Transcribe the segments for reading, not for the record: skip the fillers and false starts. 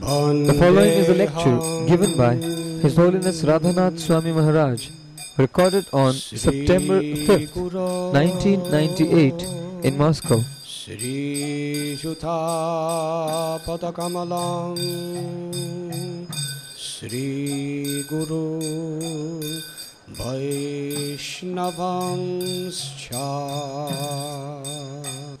The following is a lecture given by His Holiness Radhanath Swami Maharaj, recorded on September 5th, 1998 in Moscow. Sri Jutha Padakamalam Sri Guru Vaishnavanscha.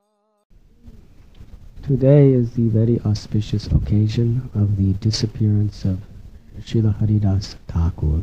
Today is the very auspicious occasion of the disappearance of Srila Haridas Thakur.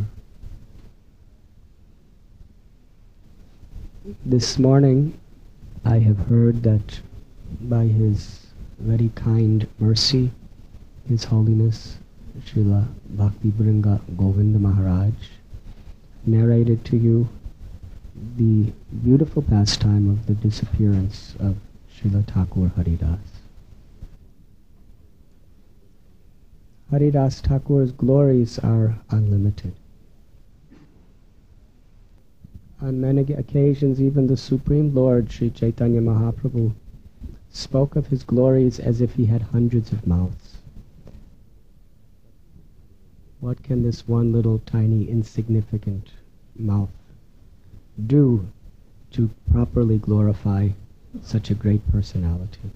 This morning I have heard that by his very kind mercy, His Holiness Srila Bhakti Bhringa Govinda Maharaj narrated to you the beautiful pastime of the disappearance of Srila Thakur Haridas. Haridas Thakur's glories are unlimited. On many occasions, even the Supreme Lord, Sri Chaitanya Mahaprabhu, spoke of his glories as if he had hundreds of mouths. What can this one little tiny insignificant mouth do to properly glorify such a great personality?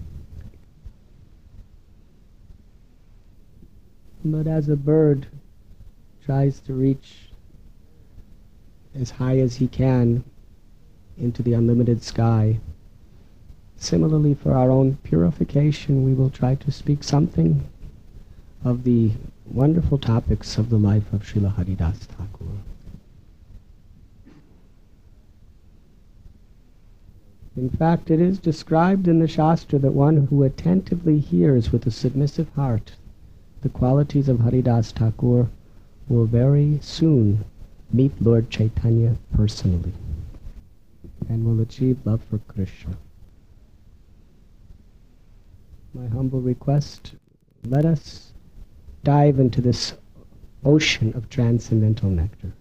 But as a bird tries to reach as high as he can into the unlimited sky, similarly for our own purification we will try to speak something of the wonderful topics of the life of Srila Haridas Thakur. In fact, it is described in the Shastra that one who attentively hears with a submissive heart the qualities of Haridas Thakur will very soon meet Lord Chaitanya personally and will achieve love for Krishna. My humble request, let us dive into this ocean of transcendental nectar.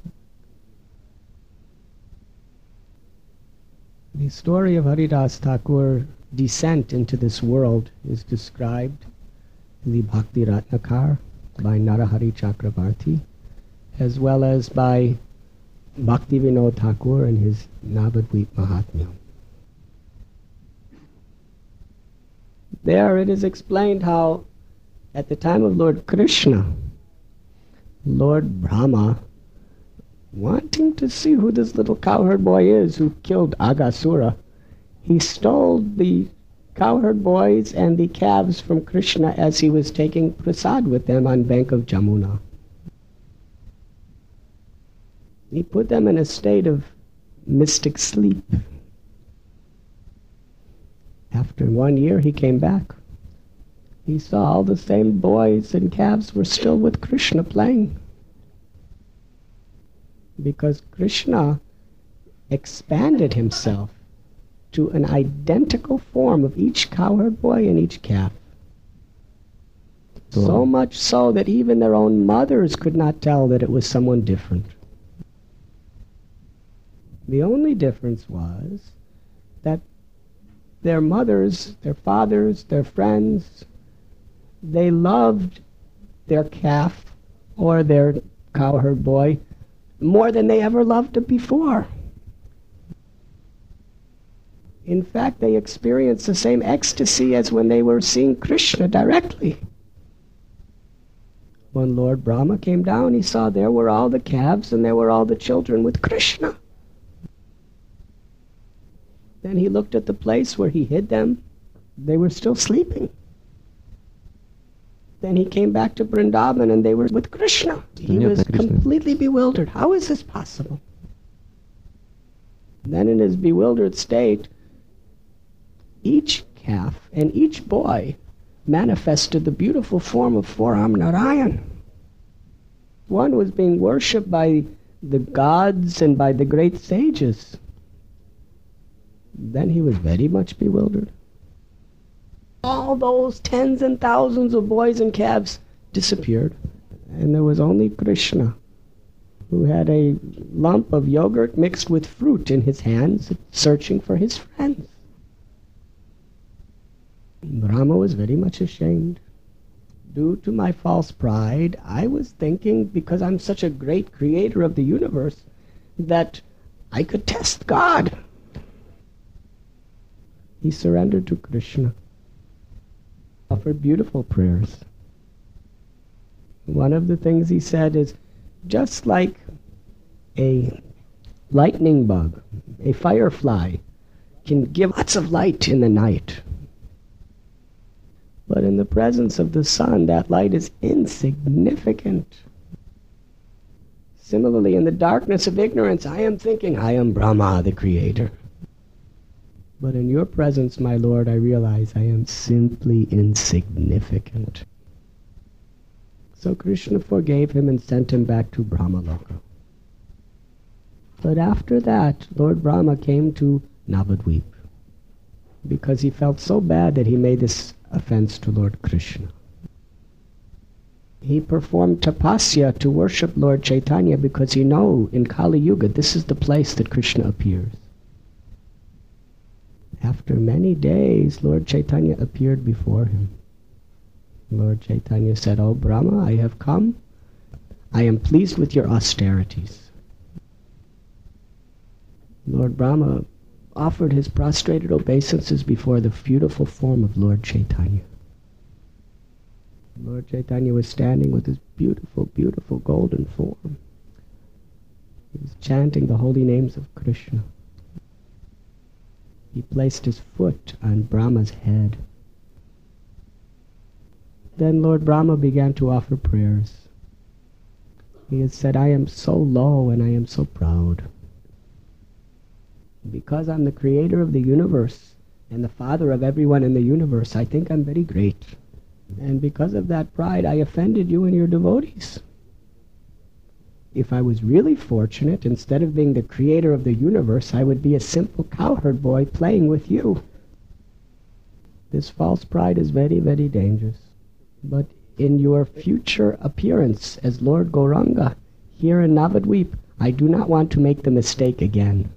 The story of Haridas Thakur's descent into this world is described in the Bhakti Ratnakar by Narahari Chakravarti, as well as by Bhakti Vinod Thakur in his Navadvip Mahatmya. There it is explained how at the time of Lord Krishna, Lord Brahma, wanting to see who this little cowherd boy is who killed Aghasura, he stole the cowherd boys and the calves from Krishna as he was taking prasad with them on bank of Jamuna. He put them in a state of mystic sleep. After 1 year he came back. He saw all the same boys and calves were still with Krishna playing. Because Krishna expanded himself to an identical form of each cowherd boy and each calf. So much so that even their own mothers could not tell that it was someone different. The only difference was that their mothers, their fathers, their friends, they loved their calf or their cowherd boy more than they ever loved it before. In fact, they experienced the same ecstasy as when they were seeing Krishna directly. When Lord Brahma came down, he saw there were all the calves and there were all the children with Krishna. Then he looked at the place where he hid them. They were still sleeping. Then he came back to Vrindavan and they were with Krishna. He was completely bewildered. How is this possible? Then in his bewildered state, each calf and each boy manifested the beautiful form of four-armed Narayan. One was being worshipped by the gods and by the great sages. Then he was very much bewildered. All those tens and thousands of boys and calves disappeared, and there was only Krishna, who had a lump of yogurt mixed with fruit in his hands, searching for his friends. Brahma was very much ashamed. due to my false pride, I was thinking, because I'm such a great creator of the universe, that I could test God. He surrendered to Krishna, offered beautiful prayers. One of the things he said is, just like a lightning bug, a firefly, can give lots of light in the night, but in the presence of the sun, that light is insignificant. Similarly, in the darkness of ignorance, I am thinking, I am Brahma, the creator. But in your presence, my Lord, I realize I am simply insignificant. So Krishna forgave him and sent him back to Brahmaloka. But after that, Lord Brahma came to Navadvip, because he felt so bad that he made this offense to Lord Krishna. He performed tapasya to worship Lord Chaitanya, because he knew in Kali Yuga this is the place that Krishna appears. After many days, Lord Chaitanya appeared before him. Lord Chaitanya said, "Oh Brahma, I have come. I am pleased with your austerities." Lord Brahma offered his prostrated obeisances before the beautiful form of Lord Chaitanya. Lord Chaitanya was standing with his beautiful, beautiful golden form. He was chanting the holy names of Krishna. He placed his foot on Brahma's head. Then Lord Brahma began to offer prayers. He had said, "I am so low and I am so proud. Because I'm the creator of the universe and the father of everyone in the universe, I think I'm very great. And because of that pride, I offended you and your devotees. If I was really fortunate, instead of being the creator of the universe, I would be a simple cowherd boy playing with you. This false pride is very, very dangerous. But in your future appearance as Lord Gauranga here in Navadvip, I do not want to make the mistake again.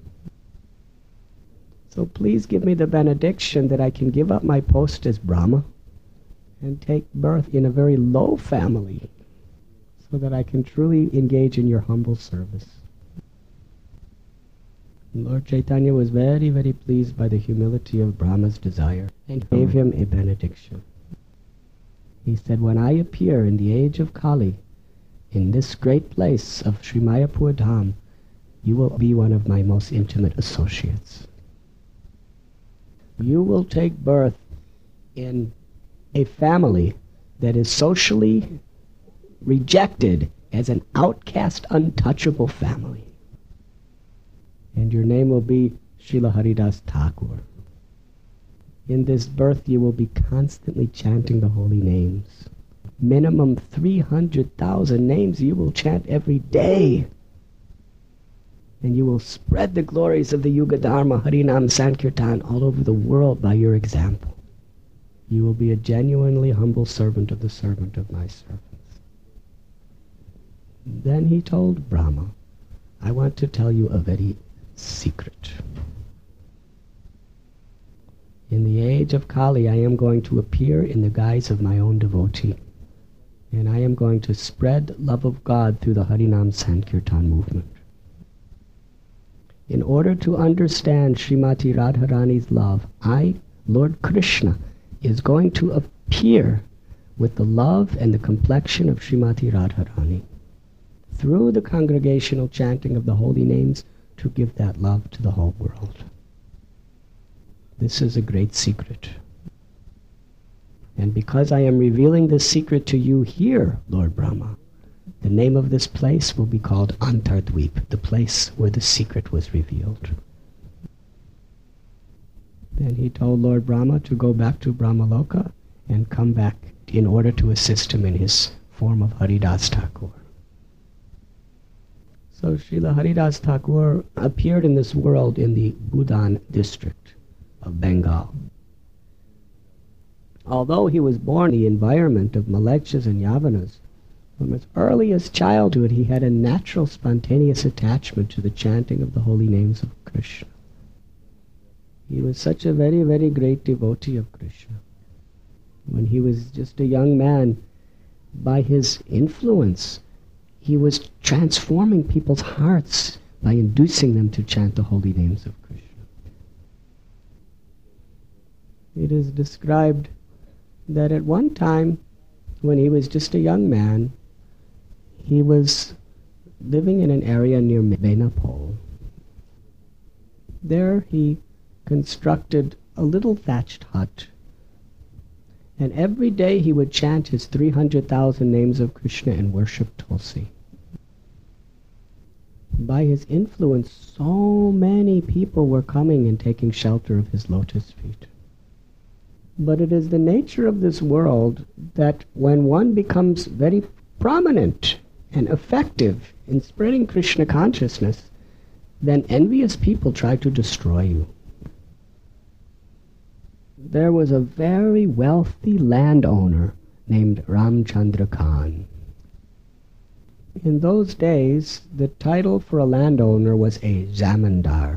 So please give me the benediction that I can give up my post as Brahma and take birth in a very low family so that I can truly engage in your humble service." And Lord Chaitanya was very, very pleased by the humility of Brahma's desire and gave him a benediction. He said, "When I appear in the age of Kali, in this great place of Sri Mayapur Dham, you will be one of my most intimate associates. You will take birth in a family that is socially rejected as an outcast, untouchable family. And your name will be Srila Haridas Thakur. In this birth you will be constantly chanting the holy names. Minimum 300,000 names you will chant every day. And you will spread the glories of the Yuga Dharma, Harinam Sankirtan, all over the world by your example. You will be a genuinely humble servant of the servant of my servants." Then he told Brahma, "I want to tell you a very secret. In the age of Kali, I am going to appear in the guise of my own devotee, and I am going to spread love of God through the Harinam Sankirtan movement. In order to understand Srimati Radharani's love, I, Lord Krishna, is going to appear with the love and the complexion of Srimati Radharani through the congregational chanting of the holy names to give that love to the whole world. This is a great secret. And because I am revealing this secret to you here, Lord Brahma, the name of this place will be called Antardvip, the place where the secret was revealed." Then he told Lord Brahma to go back to Brahmaloka and come back in order to assist him in his form of Haridas Thakur. So Srila Haridas Thakur appeared in this world in the Budan district of Bengal. Although he was born in the environment of Malekshas and Yavanas, from his earliest childhood he had a natural spontaneous attachment to the chanting of the holy names of Krishna. He was such a very, very great devotee of Krishna. When he was just a young man, By his influence, he was transforming people's hearts by inducing them to chant the holy names of Krishna. It is described that at one time, when he was just a young man, he was living in an area near Benapole. There he constructed a little thatched hut, and every day he would chant his 300,000 names of Krishna and worship Tulsi. By his influence, so many people were coming and taking shelter of his lotus feet. But it is the nature of this world that when one becomes very prominent and effective in spreading Krishna consciousness, then envious people try to destroy you. There was a very wealthy landowner named Ramchandra Khan. In those days, the title for a landowner was a zamindar.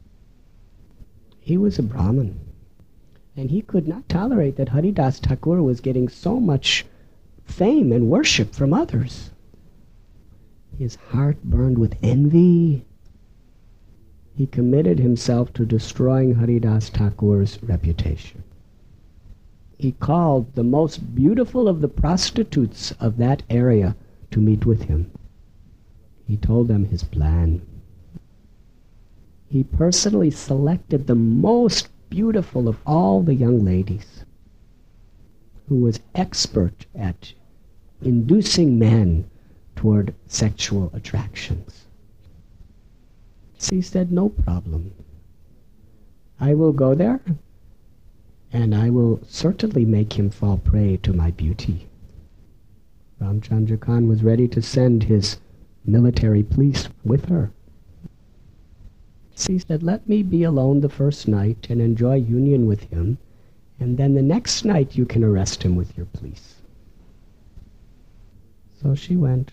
He was a Brahmin, and he could not tolerate that Haridas Thakur was getting so much fame and worship from others. His heart burned with envy. He committed himself to destroying Haridas Thakur's reputation. He called the most beautiful of the prostitutes of that area to meet with him. He told them his plan. He personally selected the most beautiful of all the young ladies, who was expert at inducing men toward sexual attractions. He said, no problem. I will go there, and I will certainly make him fall prey to my beauty. Ramchandra Khan was ready to send his military police with her. He said, let me be alone the first night and enjoy union with him, and then the next night you can arrest him with your police. So she went.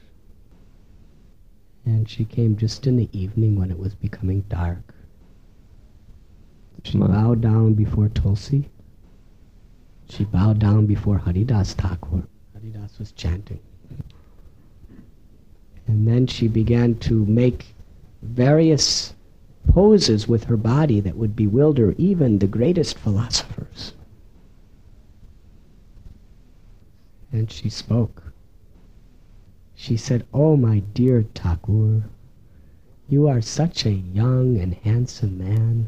And she came just in the evening when it was becoming dark. She bowed down before Tulsi. She bowed down before Haridas Thakur. Haridas was chanting. And then she began to make various poses with her body that would bewilder even the greatest philosophers. And she spoke. She said, oh, my dear Thakur, you are such a young and handsome man,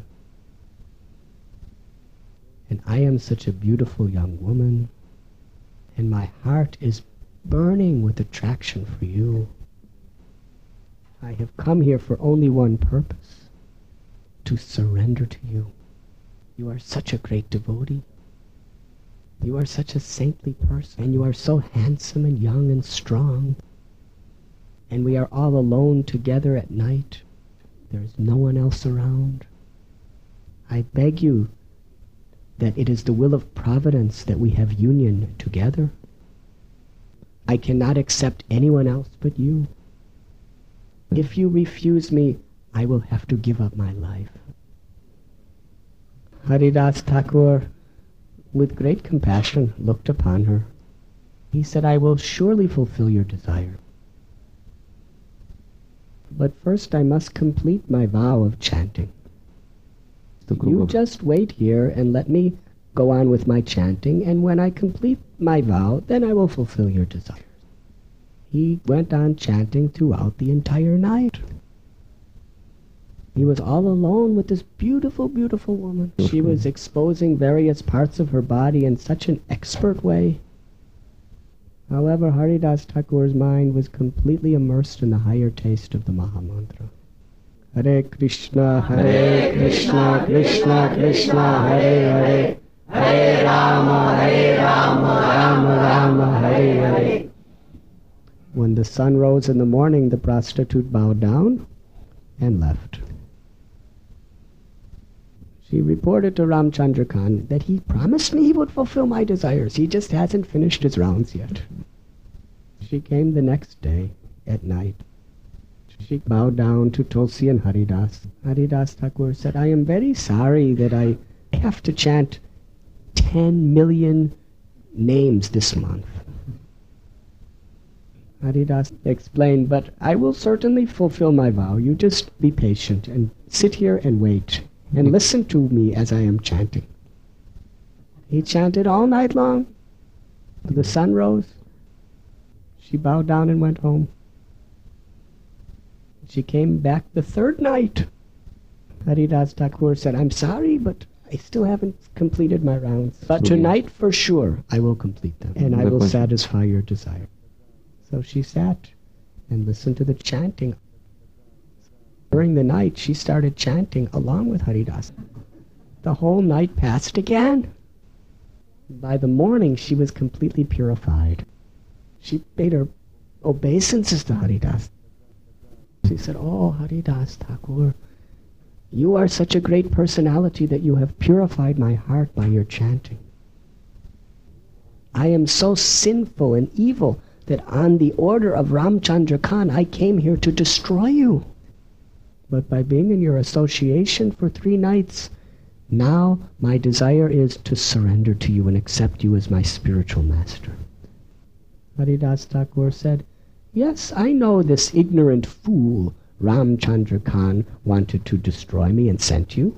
and I am such a beautiful young woman, and my heart is burning with attraction for you. I have come here for only one purpose, to surrender to you. You are such a great devotee. You are such a saintly person, and you are so handsome and young and strong. And we are all alone together at night. There is no one else around. I beg you that it is the will of Providence that we have union together. I cannot accept anyone else but you. If you refuse me, I will have to give up my life. Haridas Thakur, with great compassion, looked upon her. He said, I will surely fulfill your desire. But first I must complete my vow of chanting. You just wait here and let me go on with my chanting, and when I complete my vow, then I will fulfill your desires. He went on chanting throughout the entire night. He was all alone with this beautiful, beautiful woman. She was exposing various parts of her body in such an expert way. However, Haridas Thakur's mind was completely immersed in the higher taste of the Mahamantra. Hare Krishna, Krishna Krishna, Hare Hare, Hare Rama, Rama Rama, Hare Hare. When the sun rose in the morning, the prostitute bowed down and left. She reported to Ramchandra Khan that he promised me he would fulfill my desires. He just hasn't finished his rounds yet. She came the next day at night. She bowed down to Tulsi and Haridas. Haridas Thakur said, I am very sorry that I have to chant 10 million names this month. Haridas explained, but I will certainly fulfill my vow. You just be patient and sit here and wait and listen to me as I am chanting. He chanted all night long. The sun rose. She bowed down and went home. She came back the third night. Haridas Thakur said, I'm sorry, but I still haven't completed my rounds. But tonight, for sure, I will complete them, and I will satisfy your desire. So she sat and listened to the chanting. During the night, she started chanting along with Haridas. The whole night passed again. By the morning, she was completely purified. She paid her obeisances to Haridas. She said, Oh, Haridas Thakur, you are such a great personality that you have purified my heart by your chanting. I am so sinful and evil that on the order of Ramchandra Khan, I came here to destroy you. But by being in your association for 3 nights, now my desire is to surrender to you and accept you as my spiritual master. Haridas Thakur said, Yes, I know this ignorant fool, Ramchandra Khan, wanted to destroy me and sent you.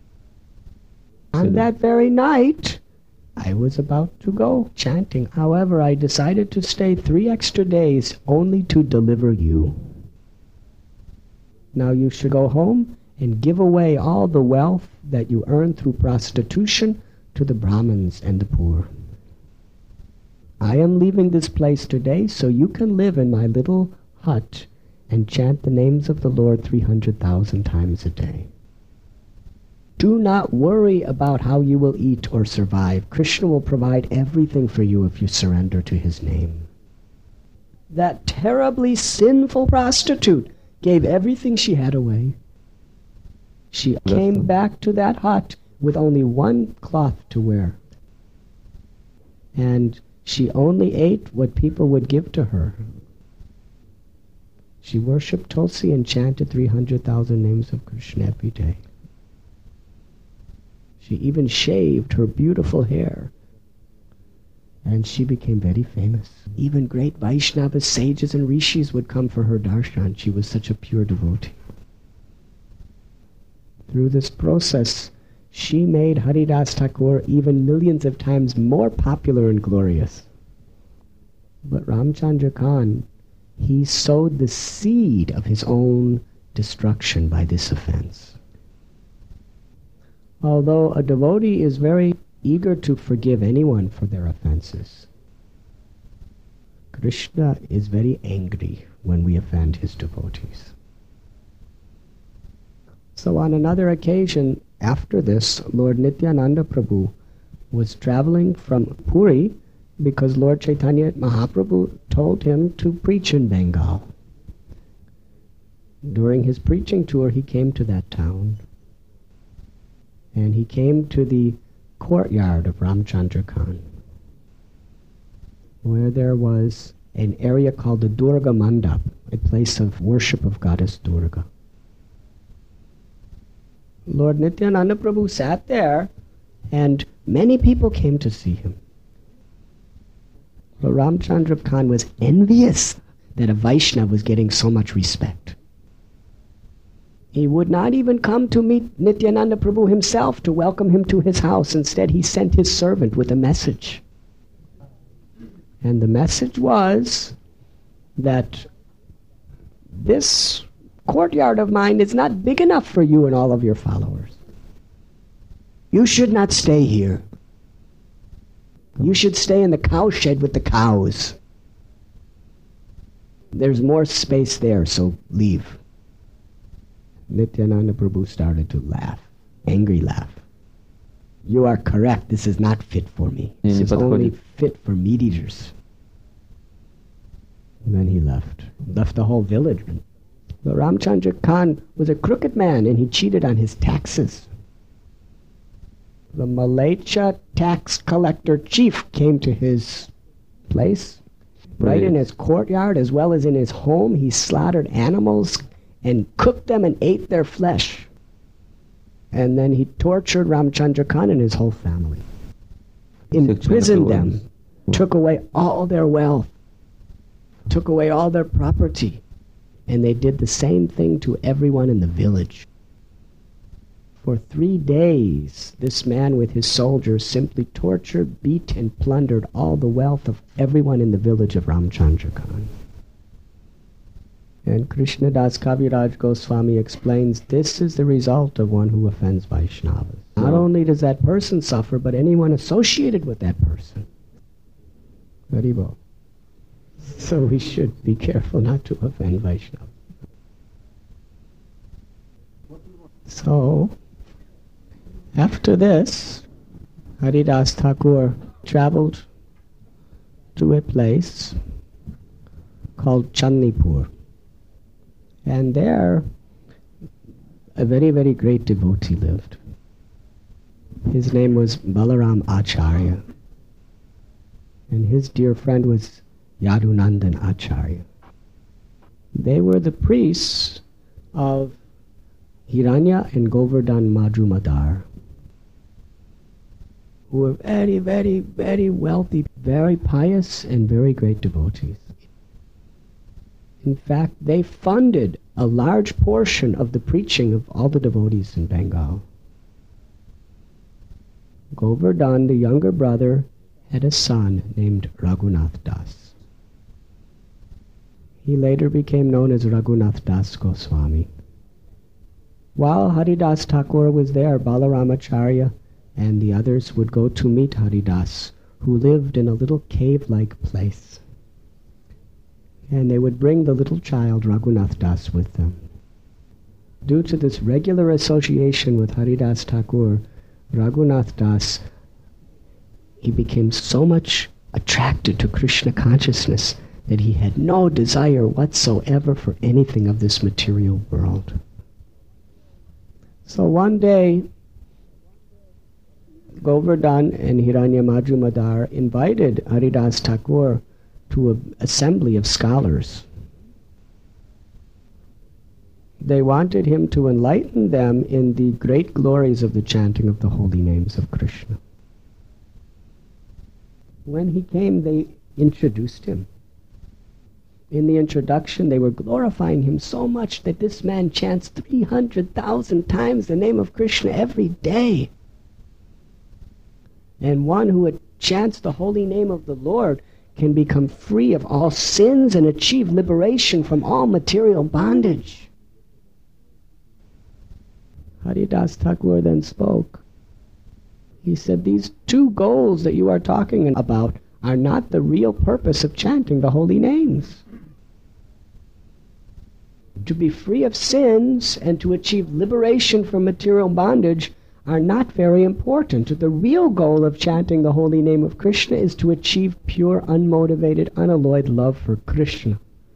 On that very night, I was about to go chanting. However, I decided to stay 3 extra days only to deliver you. Now you should go home and give away all the wealth that you earn through prostitution to the Brahmins and the poor. I am leaving this place today so you can live in my little hut and chant the names of the Lord 300,000 times a day. Do not worry about how you will eat or survive. Krishna will provide everything for you if you surrender to his name. That terribly sinful prostitute gave everything she had away. She came back to that hut with only 1 cloth to wear. And she only ate what people would give to her. She worshipped Tulsi and chanted 300,000 names of Krishna every day. She even shaved her beautiful hair. And she became very famous. Even great Vaishnavas, sages and rishis would come for her darshan. She was such a pure devotee. Through this process, she made Haridas Thakur even millions of times more popular and glorious. But Ramchandra Khan, he sowed the seed of his own destruction by this offense. Although a devotee is very eager to forgive anyone for their offenses, Krishna is very angry when we offend his devotees. So on another occasion, after this, Lord Nityananda Prabhu was traveling from Puri because Lord Chaitanya Mahaprabhu told him to preach in Bengal. During his preaching tour, he came to that town. And he came to the courtyard of Ramchandra Khan, where there was an area called the Durga Mandap, a place of worship of goddess Durga. Lord Nityananda Prabhu sat there, and many people came to see him. But Ramchandra Khan was envious that a Vaishnava was getting so much respect. He would not even come to meet Nityananda Prabhu himself to welcome him to his house. Instead, he sent his servant with a message. And the message was that this courtyard of mine is not big enough for you and all of your followers. You should not stay here. You should stay in the cow shed with the cows. There's more space there, so leave. Nityananda Prabhu started to laugh, angry laugh. You are correct, this is not fit for me. This is only fit for meat eaters. And then he left the whole village. But Ramchandra Khan was a crooked man and he cheated on his taxes. The Malaycha tax collector chief came to his place, right in his courtyard as well as in his home. He slaughtered animals and cooked them and ate their flesh. And then he tortured Ramchandra Khan and his whole family. Imprisoned them, took away all their wealth. took away all their property, and they did the same thing to everyone in the village. For 3 days, this man with his soldiers simply tortured, beat, and plundered all the wealth of everyone in the village of Ramchandra Khan. And Krishnadas Kaviraj Goswami explains this is the result of one who offends Vaishnavas. Not only does that person suffer, but anyone associated with that person. Very well. So we should be careful not to offend Vaishnavas. So, after this, Haridas Thakur traveled to a place called Chandnipur. And there, a very, very great devotee lived. His name was Balaram Acharya. And his dear friend was Yadunandan Acharya. They were the priests of Hiranya and Govardhan Majumdar, who were very, very, very wealthy, very pious, and very great devotees. In fact, they funded a large portion of the preaching of all the devotees in Bengal. Govardhan, the younger brother, had a son named Raghunath Das. He later became known as Raghunath Das Goswami. While Haridas Thakur was there, Balaramacharya and the others would go to meet Haridas, who lived in a little cave-like place. And they would bring the little child Raghunath Das with them. Due to this regular association with Haridas Thakur, Raghunath Das, he became so much attracted to Krishna consciousness that he had no desire whatsoever for anything of this material world. So one day, Govardhan and Hiranya Majumdar invited Haridas Thakur to an assembly of scholars. They wanted him to enlighten them in the great glories of the chanting of the holy names of Krishna. When he came, they introduced him. In the introduction, they were glorifying him so much that this man chants 300,000 times the name of Krishna every day. And one who chants the holy name of the Lord can become free of all sins and achieve liberation from all material bondage. Haridas Thakur then spoke. He said, these two goals that you are talking about are not the real purpose of chanting the holy names. To be free of sins and to achieve liberation from material bondage are not very important. The real goal of chanting the holy name of Krishna is to achieve pure, unmotivated, unalloyed love for Krishna.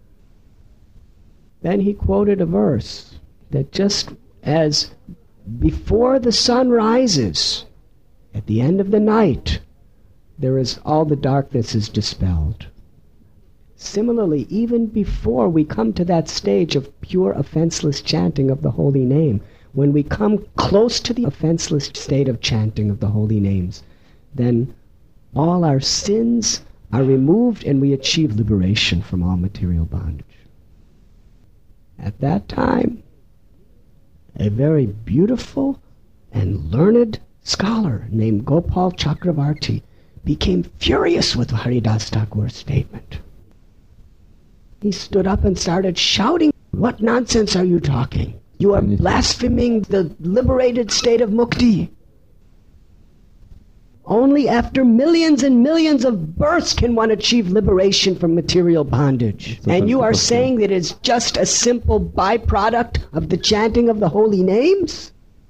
Then he quoted a verse that just as before the sun rises, at the end of the night, all the darkness is dispelled. Similarly, even before we come to that stage of pure, offenseless chanting of the holy name, when we come close to the offenseless state of chanting of the holy names, then all our sins are removed and we achieve liberation from all material bondage. At that time, a very beautiful and learned scholar named Gopal Chakravarti became furious with Haridas Thakur's statement. He stood up and started shouting, "What nonsense are you talking? You are blaspheming the liberated state of mukti. Only after millions and millions of births can one achieve liberation from material bondage. And you are saying that it's just a simple byproduct of the chanting of the holy names?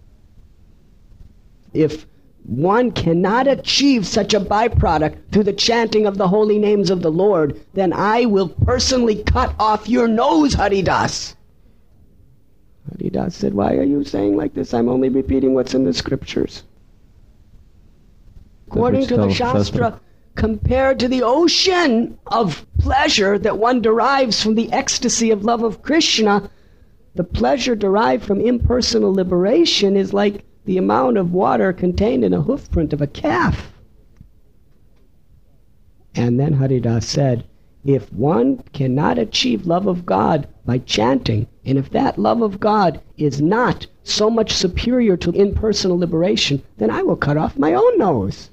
If one cannot achieve such a byproduct through the chanting of the holy names of the Lord, then I will personally cut off your nose, Haridas." Haridas said, "Why are you saying like this? I'm only repeating what's in the scriptures." According to the Shastra, compared to the ocean of pleasure that one derives from the ecstasy of love of Krishna, the pleasure derived from impersonal liberation is like the amount of water contained in a hoofprint of a calf. And then Haridas said, If one cannot achieve love of God by chanting, and if that love of God is not so much superior to impersonal liberation, then I will cut off my own nose.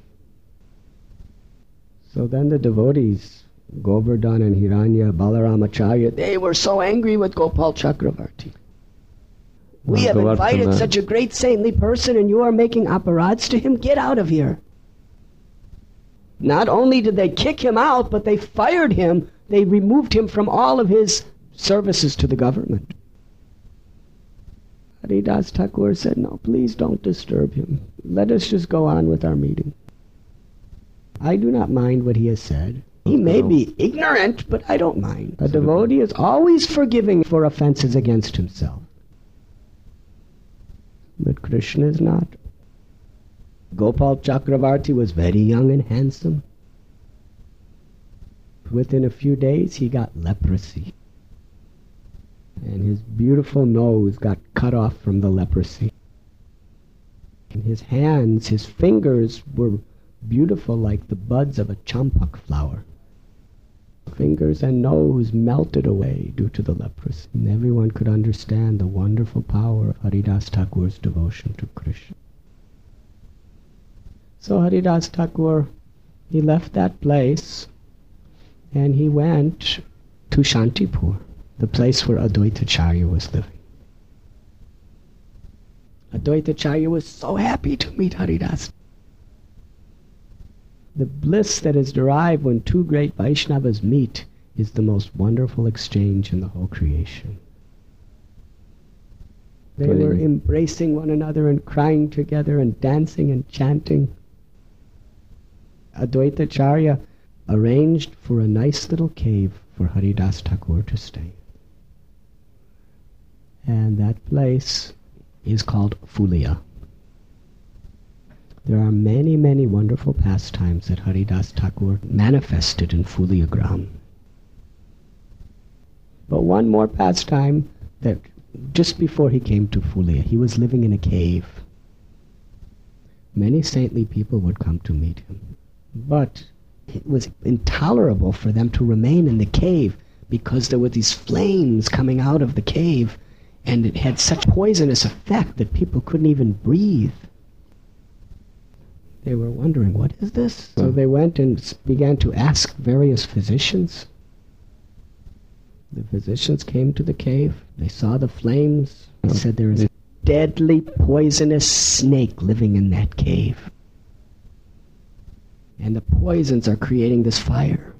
So then the devotees, Govardhan and Hiranya, Balaramacharya, they were so angry with Gopal Chakravarti. We have invited such a great saintly person and you are making aparads to him? Get out of here. Not only did they kick him out, but they fired him. They removed him from all of his services to the government. Haridas Thakur said, no, please don't disturb him. Let us just go on with our meeting. I do not mind what he has said. He may be ignorant, but I don't mind. A devotee is always forgiving for offenses against himself. But Krishna is not. Gopal Chakravarti was very young and handsome. Within a few days he got leprosy. And his beautiful nose got cut off from the leprosy. And his hands, his fingers were beautiful like the buds of a champak flower. Fingers and nose melted away due to the leprosy. And everyone could understand the wonderful power of Haridas Thakur's devotion to Krishna. So Haridas Thakur, he left that place and he went to Shantipur, the place where Advaitacharya was living. Advaitacharya was so happy to meet Haridas. The bliss that is derived when two great Vaishnavas meet is the most wonderful exchange in the whole creation. They were embracing one another and crying together and dancing and chanting. Advaitacharya arranged for a nice little cave for Haridas Thakur to stay. And that place is called Fulia. There are many, many wonderful pastimes that Haridas Thakur manifested in Fulia Gram. But one more pastime, that just before he came to Fulia, he was living in a cave. Many saintly people would come to meet him. But it was intolerable for them to remain in the cave because there were these flames coming out of the cave and it had such poisonous effect that people couldn't even breathe. They were wondering, what is this? So they went and began to ask various physicians. The physicians came to the cave. They saw the flames. They said there is a deadly poisonous snake living in that cave. And the poisons are creating this fire.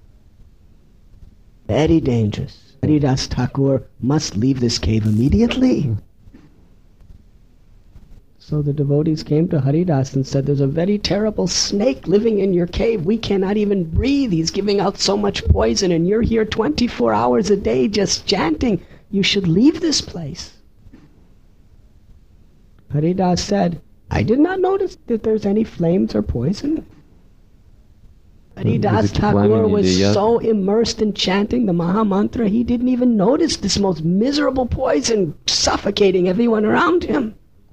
Very dangerous. Haridas Thakur must leave this cave immediately. So the devotees came to Haridas and said, there's a very terrible snake living in your cave. We cannot even breathe. He's giving out so much poison and you're here 24 hours a day just chanting. You should leave this place. Haridas said, I did not notice that there's any flames or poison. Haridas Thakur was so immersed in chanting the Maha Mantra, he didn't even notice this most miserable poison suffocating everyone around him.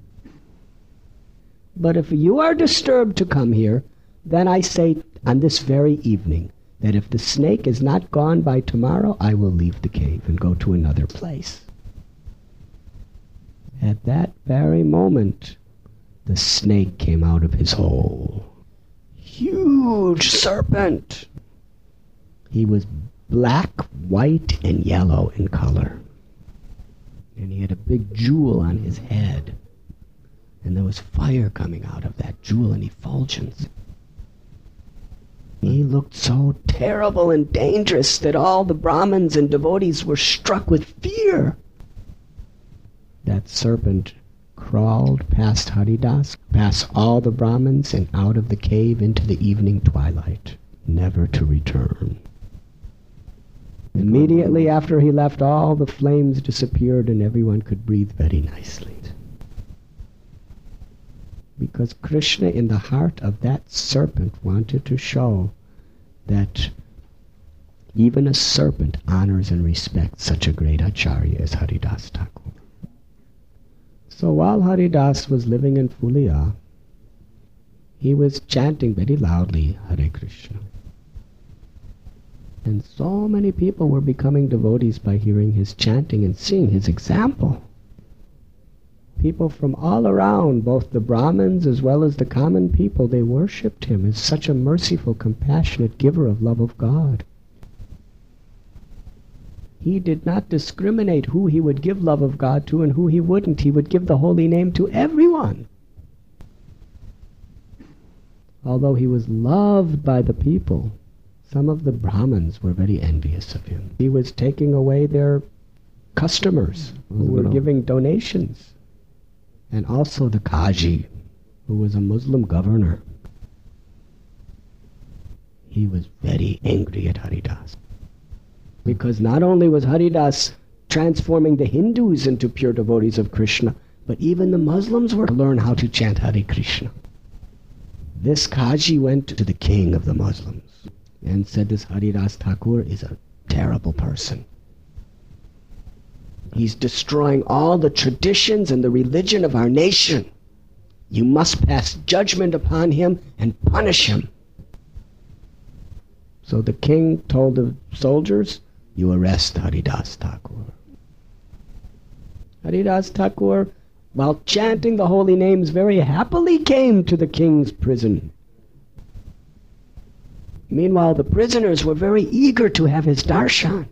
But if you are disturbed to come here, then I say on this very evening that if the snake is not gone by tomorrow, I will leave the cave and go to another place. At that very moment, the snake came out of his hole. Huge serpent. He was black, white, and yellow in color. And he had a big jewel on his head. And there was fire coming out of that jewel and effulgence. He looked so terrible and dangerous that all the Brahmins and devotees were struck with fear. That serpent crawled past Haridas, past all the Brahmins, and out of the cave into the evening twilight, never to return. Immediately after he left, all the flames disappeared and everyone could breathe very nicely. Because Krishna, in the heart of that serpent, wanted to show that even a serpent honors and respects such a great acharya as Haridas Thakur. So while Haridas was living in Fulia, he was chanting very loudly Hare Krishna. And so many people were becoming devotees by hearing his chanting and seeing his example. People from all around, both the Brahmins as well as the common people, they worshipped him as such a merciful, compassionate giver of love of God. He did not discriminate who he would give love of God to and who he wouldn't. He would give the holy name to everyone. Although he was loved by the people, some of the Brahmins were very envious of him. He was taking away their customers who were giving donations. And also the Kaji, who was a Muslim governor. He was very angry at Haridas. Because not only was Haridas transforming the Hindus into pure devotees of Krishna, but even the Muslims were to learn how to chant Hare Krishna. This Kaji went to the king of the Muslims and said, this Haridas Thakur is a terrible person. He's destroying all the traditions and the religion of our nation. You must pass judgment upon him and punish him. So the king told the soldiers, you arrest Haridas Thakur. Haridas Thakur, while chanting the holy names, very happily came to the king's prison. Meanwhile, the prisoners were very eager to have his darshan.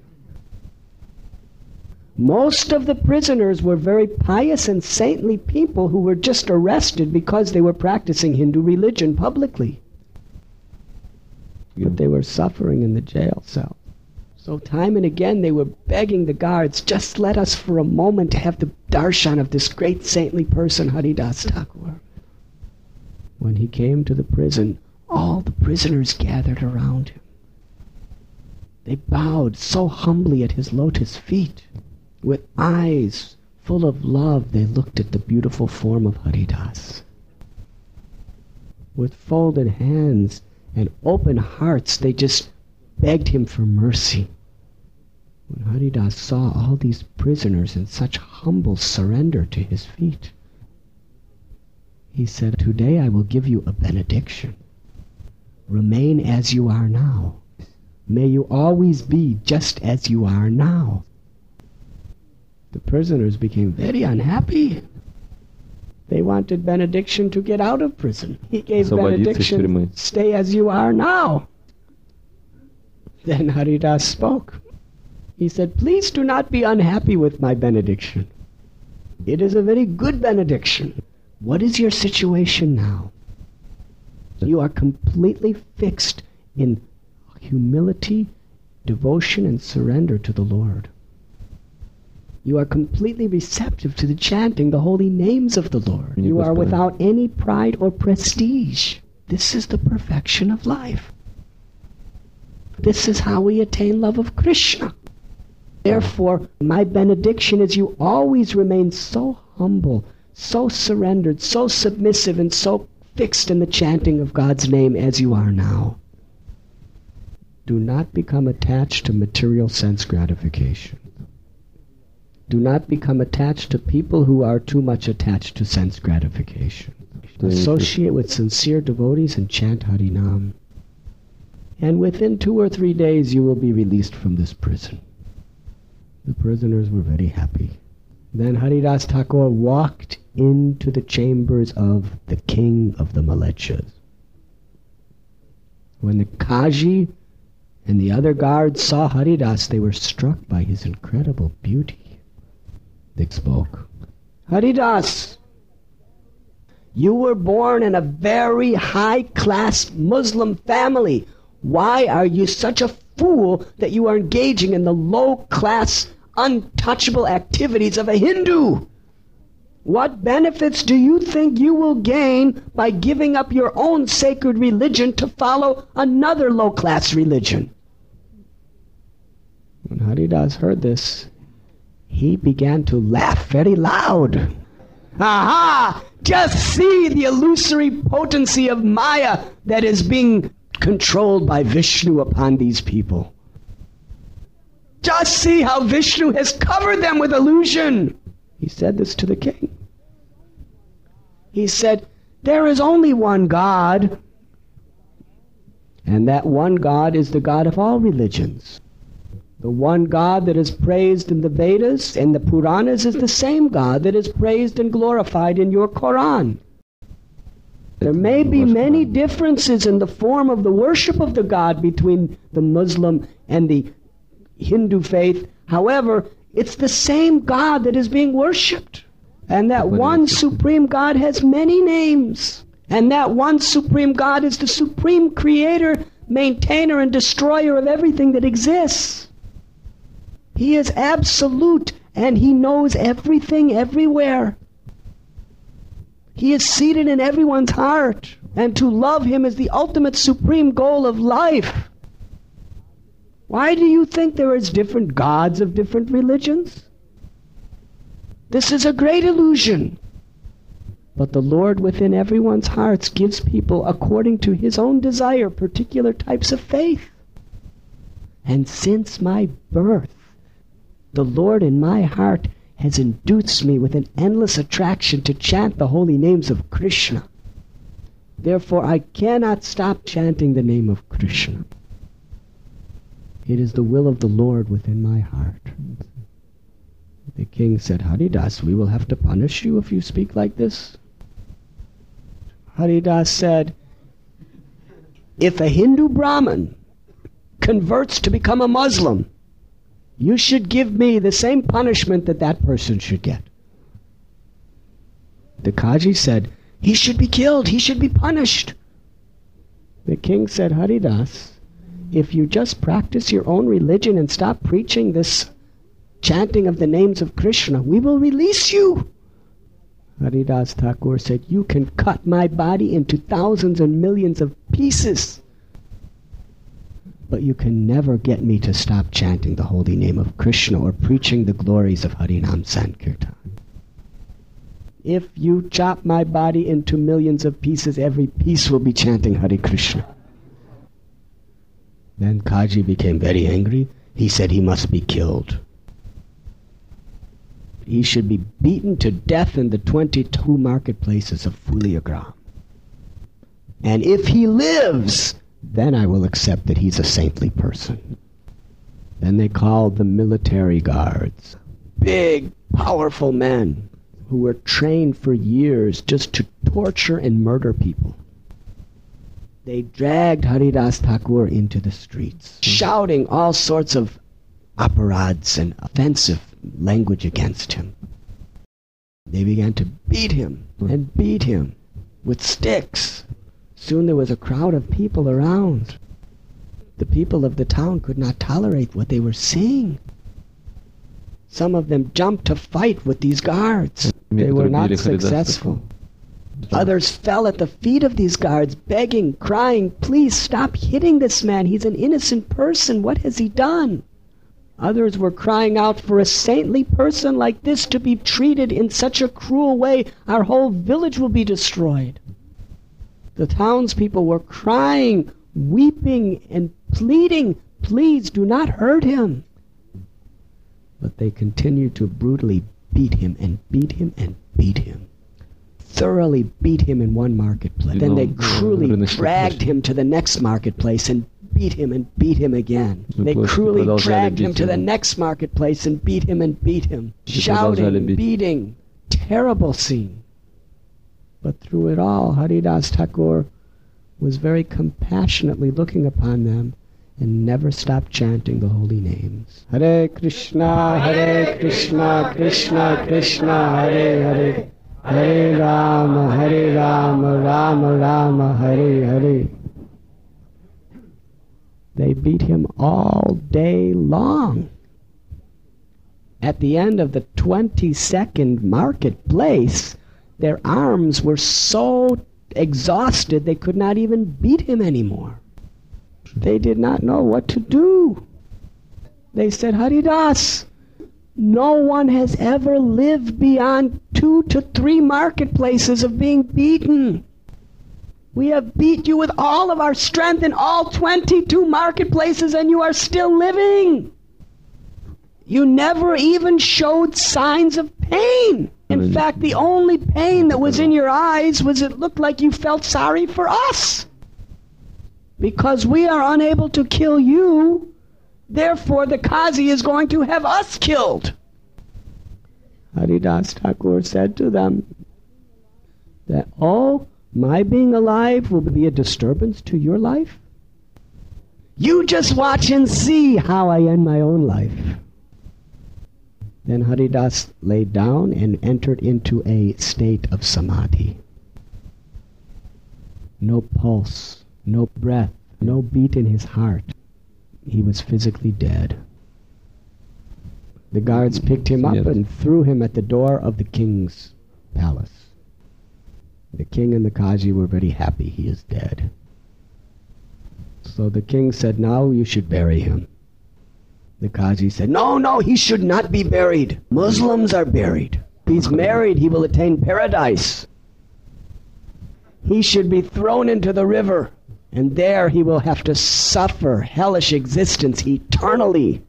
Most of the prisoners were very pious and saintly people who were just arrested because they were practicing Hindu religion publicly. But they were suffering in the jail cell. So time and again they were begging the guards, just let us for a moment have the darshan of this great saintly person, Haridas Thakur. When he came to the prison, all the prisoners gathered around him. They bowed so humbly at his lotus feet. With eyes full of love, they looked at the beautiful form of Haridas. With folded hands and open hearts, they just begged him for mercy. When Haridas saw all these prisoners in such humble surrender to his feet, he said, today I will give you a benediction. Remain as you are now. May you always be just as you are now. The prisoners became very unhappy. They wanted benediction to get out of prison. He gave benediction, stay as you are now. Then Haridas spoke. He said, please do not be unhappy with my benediction. It is a very good benediction. What is your situation now? You are completely fixed in humility, devotion, and surrender to the Lord. You are completely receptive to the chanting the holy names of the Lord. You are without any pride or prestige. This is the perfection of life. This is how we attain love of Krishna. Therefore, my benediction is you always remain so humble, so surrendered, so submissive, and so fixed in the chanting of God's name as you are now. Do not become attached to material sense gratification. Do not become attached to people who are too much attached to sense gratification. Associate with sincere devotees and chant Harinam. And within 2 or 3 days you will be released from this prison. The prisoners were very happy. Then Haridas Thakur walked into the chambers of the king of the Malechas. When the Kaji and the other guards saw Haridas, they were struck by his incredible beauty. They spoke. Haridas, you were born in a very high-class Muslim family. Why are you such a fool that you are engaging in the low-class, untouchable activities of a Hindu? What benefits do you think you will gain by giving up your own sacred religion to follow another low-class religion? When Haridas heard this, he began to laugh very loud. Aha! Just see the illusory potency of Maya that is being controlled by Vishnu upon these people. Just see how Vishnu has covered them with illusion. He said this to the king. He said, there is only one God, And that one God is the God of all religions. The one God that is praised in the Vedas and the Puranas is the same God that is praised and glorified in your Quran. There may be many differences in the form of the worship of the God between the Muslim and the Hindu faith. However, it's the same God that is being worshipped. And that one supreme God has many names. And that one supreme God is the supreme creator, maintainer, and destroyer of everything that exists. He is absolute, and he knows everything everywhere. He is seated in everyone's heart, and to love him is the ultimate supreme goal of life. Why do you think there is different gods of different religions? This is a great illusion. But the Lord within everyone's hearts gives people, according to his own desire, particular types of faith. And since my birth, the Lord in my heart has induced me with an endless attraction to chant the holy names of Krishna. Therefore, I cannot stop chanting the name of Krishna. It is the will of the Lord within my heart. The king said, Haridas, we will have to punish you if you speak like this. Haridas said, if a Hindu Brahmin converts to become a Muslim, you should give me the same punishment that that person should get. The Kaji said, he should be killed, he should be punished. The king said, Haridas, if you just practice your own religion and stop preaching this chanting of the names of Krishna, we will release you. Haridas Thakur said, you can cut my body into thousands and millions of pieces, but you can never get me to stop chanting the holy name of Krishna or preaching the glories of Harinam Sankirtan. If you chop my body into millions of pieces, every piece will be chanting Hare Krishna. Then Kaji became very angry. He said he must be killed. He should be beaten to death in the 22 marketplaces of Fuliagram. And if he lives, then I will accept that he's a saintly person. Then they called the military guards, big, powerful men who were trained for years just to torture and murder people. They dragged Haridas Thakur into the streets, shouting all sorts of aparads and offensive language against him. They began to beat him and beat him with sticks. Soon there was a crowd of people around. The people of the town could not tolerate what they were seeing. Some of them jumped to fight with these guards. They were not successful. Others fell at the feet of these guards, begging, crying, please stop hitting this man. He's an innocent person. What has he done? Others were crying out for a saintly person like this to be treated in such a cruel way. Our whole village will be destroyed. The townspeople were crying, weeping, and pleading, please do not hurt him. But they continued to brutally beat him and beat him and beat him. Thoroughly beat him in one marketplace. Then they cruelly dragged him to the next marketplace and beat him again. They cruelly dragged him to the next marketplace and beat him, shouting, beating. Terrible scene. But through it all, Haridas Thakur was very compassionately looking upon them and never stopped chanting the holy names. Hare Krishna, Krishna Krishna, Hare Hare, Hare Rama, Rama Rama, Hare Hare. They beat him all day long. At the end of the 22nd marketplace, their arms were so exhausted they could not even beat him anymore. They did not know what to do. They said, Haridas, no one has ever lived beyond 2 to 3 marketplaces of being beaten. We have beat you with all of our strength in all 22 marketplaces and you are still living. You never even showed signs of pain. In fact, the only pain that was in your eyes was it looked like you felt sorry for us. Because we are unable to kill you, therefore the Qazi is going to have us killed. Haridas Thakur said to them that, oh, my being alive will be a disturbance to your life? You just watch and see how I end my own life. Then Haridas lay down and entered into a state of samadhi. No pulse, no breath, no beat in his heart. He was physically dead. The guards picked him up and threw him at the door of the king's palace. The king and the Qazi were very happy. He is dead. So the king said, now you should bury him. The Qazi said, no, he should not be buried. Muslims are buried. If he's married, he will attain paradise. He should be thrown into the river, and there he will have to suffer hellish existence eternally.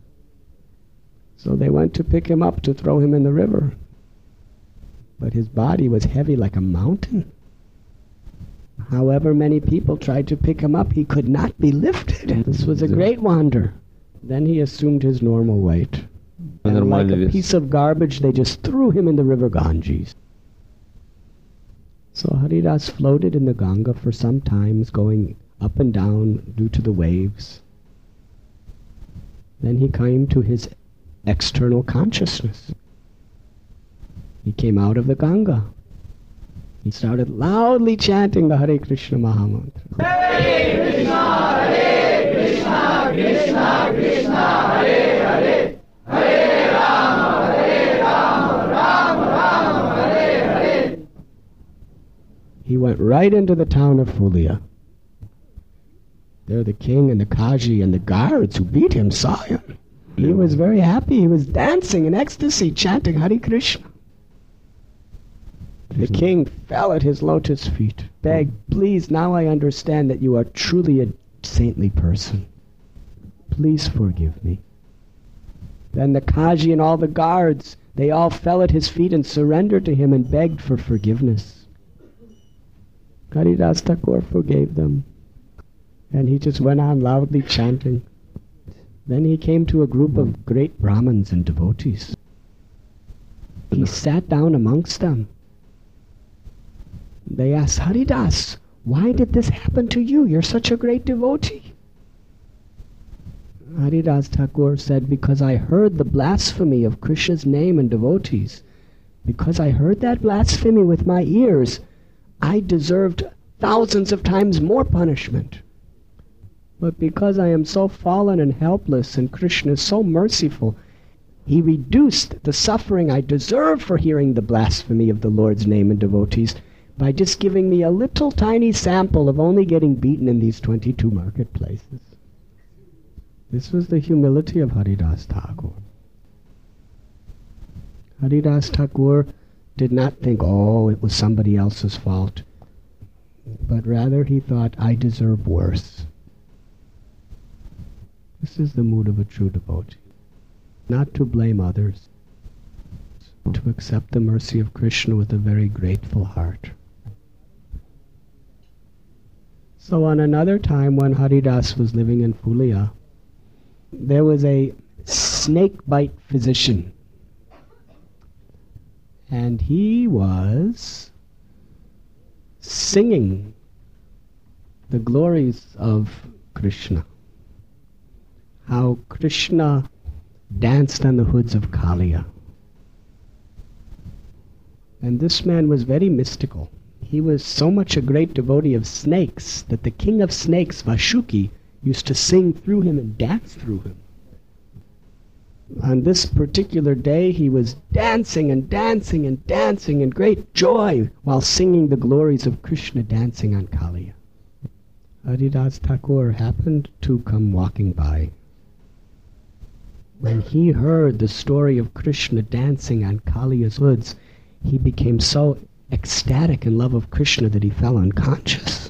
So they went to pick him up to throw him in the river. But his body was heavy like a mountain. However many people tried to pick him up, he could not be lifted. This was a great wonder. Then he assumed his normal weight. And like a piece of garbage, they just threw him in the river Ganges. So Haridas floated in the Ganga for some time, going up and down due to the waves. Then he came to his external consciousness. He came out of the Ganga. He started loudly chanting the Hare Krishna Mahamantra. Hare Krishna, Hare Krishna, Krishna Krishna, Hare Hare, Hare Rama, Hare Rama, Rama Rama, Hare Hare. He went right into the town of Fulia. There the king and the Qazi and the guards who beat him saw him. He was very happy. He was dancing in ecstasy, chanting Hare Krishna. The king fell at his lotus feet, begged, please, now I understand that you are truly a saintly person. Please forgive me. Then the Qazi and all the guards, they all fell at his feet and surrendered to him and begged for forgiveness. Haridas Thakur forgave them. And he just went on loudly chanting. Then he came to a group of great Brahmins and devotees. He sat down amongst them. They asked, Haridas, why did this happen to you? You're such a great devotee. Haridas Thakur said, because I heard the blasphemy of Krishna's name and devotees. Because I heard that blasphemy with my ears, I deserved thousands of times more punishment. But because I am so fallen and helpless and Krishna is so merciful, he reduced the suffering I deserved for hearing the blasphemy of the Lord's name and devotees by just giving me a little tiny sample of only getting beaten in these 22 marketplaces. This was the humility of Haridas Thakur. Haridas Thakur did not think, oh, it was somebody else's fault, but rather he thought, I deserve worse. This is the mood of a true devotee. Not to blame others, to accept the mercy of Krishna with a very grateful heart. So on another time when Haridas was living in Fulia, there was a snake bite physician. And he was singing the glories of Krishna. How Krishna danced on the hoods of Kaliya. And this man was very mystical. He was so much a great devotee of snakes that the king of snakes, Vashuki, used to sing through him and dance through him. On this particular day, he was dancing and dancing and dancing in great joy while singing the glories of Krishna dancing on Kaliya. Haridas Thakur happened to come walking by. When he heard the story of Krishna dancing on Kaliya's hoods, he became so ecstatic in love of Krishna that he fell unconscious.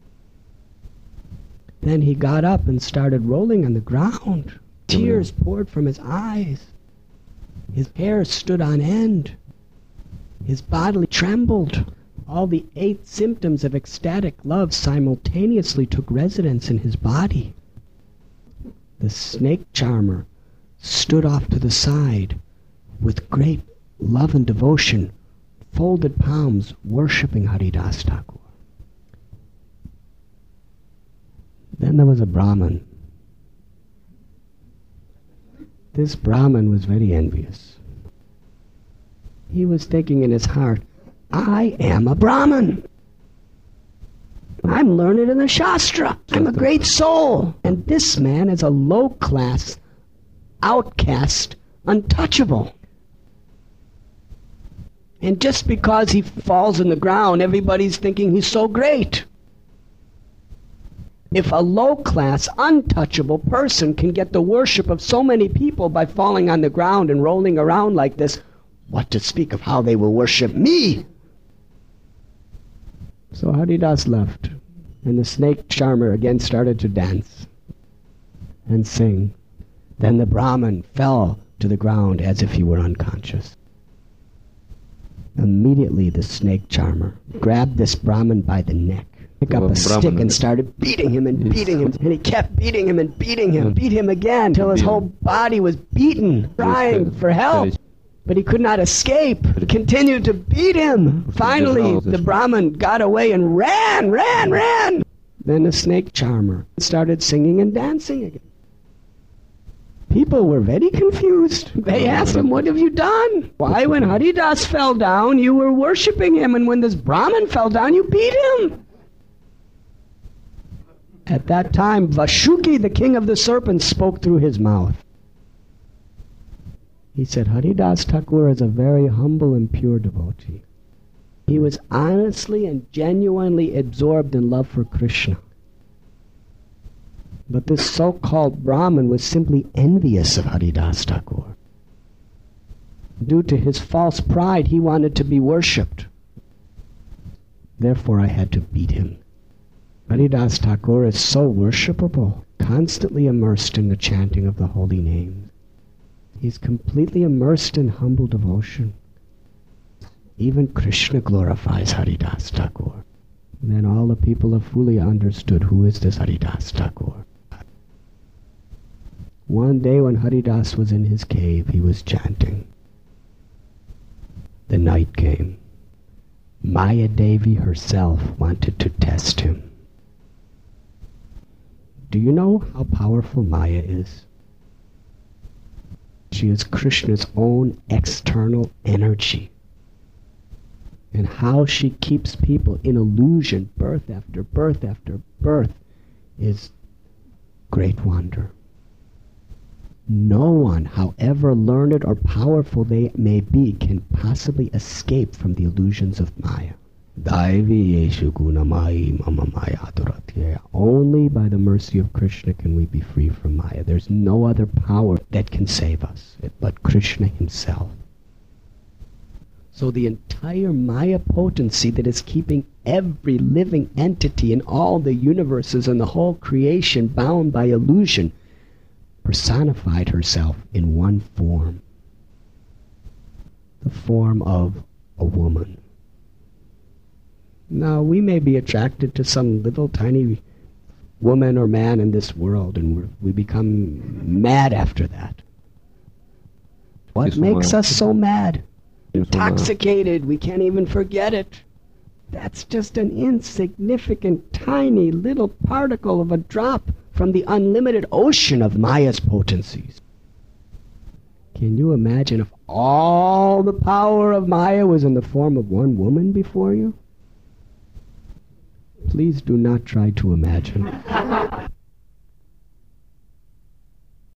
Then he got up and started rolling on the ground. Tears poured from his eyes. His hair stood on end. His body trembled. All the 8 symptoms of ecstatic love simultaneously took residence in his body. The snake charmer stood off to the side with great love and devotion, folded palms, worshipping Haridas Thakur. Then there was a Brahmin. This Brahmin was very envious. He was thinking in his heart, I am a Brahmin. I'm learned in the Shastra. I'm a great soul. And this man is a low-class, outcast, untouchable. And just because he falls in the ground, everybody's thinking he's so great. If a low-class, untouchable person can get the worship of so many people by falling on the ground and rolling around like this, what to speak of how they will worship me? So Haridas left, and the snake charmer again started to dance and sing. Then the Brahmin fell to the ground as if he were unconscious. Immediately the snake charmer grabbed this Brahmin by the neck, picked up a stick and started beating him and beating him. And he kept beating him and beating him, beat him again, till his whole body was beaten, crying for help. But he could not escape. He continued to beat him. Finally, the Brahmin got away and ran. Then the snake charmer started singing and dancing again. People were very confused. They asked him, what have you done? Why, when Haridas fell down, you were worshipping him, and when this Brahmin fell down, you beat him. At that time, Vashuki, the king of the serpents, spoke through his mouth. He said, Haridas Thakur is a very humble and pure devotee. He was honestly and genuinely absorbed in love for Krishna. But this so-called Brahmin was simply envious of Haridas Thakur. Due to his false pride, he wanted to be worshipped. Therefore, I had to beat him. Haridas Thakur is so worshipable, constantly immersed in the chanting of the holy names. He's completely immersed in humble devotion. Even Krishna glorifies Haridas Thakur. And then all the people of Fulia understood, who is this Haridas Thakur? One day when Haridas was in his cave, he was chanting. The night came. Maya Devi herself wanted to test him. Do you know how powerful Maya is? She is Krishna's own external energy. And how she keeps people in illusion, birth after birth after birth, is great wonder. No one, however learned or powerful they may be, can possibly escape from the illusions of Maya. Only by the mercy of Krishna can we be free from Maya. There's no other power that can save us but Krishna himself. So the entire Maya potency that is keeping every living entity in all the universes and the whole creation bound by illusion personified herself in one form. The form of a woman. Now, we may be attracted to some little tiny woman or man in this world, and we become mad after that. What makes us so mad? Intoxicated, we can't even forget it. That's just an insignificant, tiny little particle of a drop from the unlimited ocean of Maya's potencies. Can you imagine if all the power of Maya was in the form of one woman before you? Please do not try to imagine.